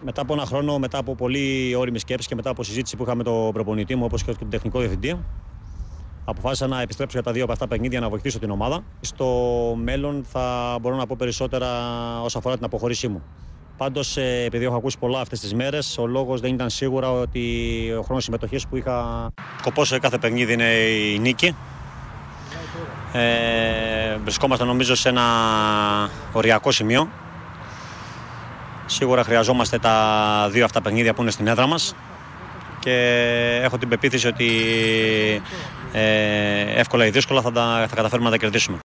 Μετά από ένα χρόνο, μετά από πολύ ώριμη σκέψη και μετά από συζήτηση που είχα με τον προπονητή μου, όπως και τον τεχνικό διευθυντή, αποφάσισα να επιστρέψω για τα δύο από αυτά παιχνίδια να βοηθήσω την ομάδα. Στο μέλλον θα μπορώ να πω περισσότερα όσον αφορά την αποχώρησή μου. Πάντως, επειδή έχω ακούσει πολλά αυτές τις μέρες, ο λόγος δεν ήταν σίγουρα ότι ο χρόνος συμμετοχής που είχα. Σκοπός σε κάθε παιχνίδι είναι η νίκη. Βρισκόμαστε νομίζω σε ένα οριακό σημείο. Σίγουρα χρειαζόμαστε τα δύο αυτά παιχνίδια που είναι στην έδρα μας και έχω την πεποίθηση ότι εύκολα ή δύσκολα θα καταφέρουμε να τα κερδίσουμε.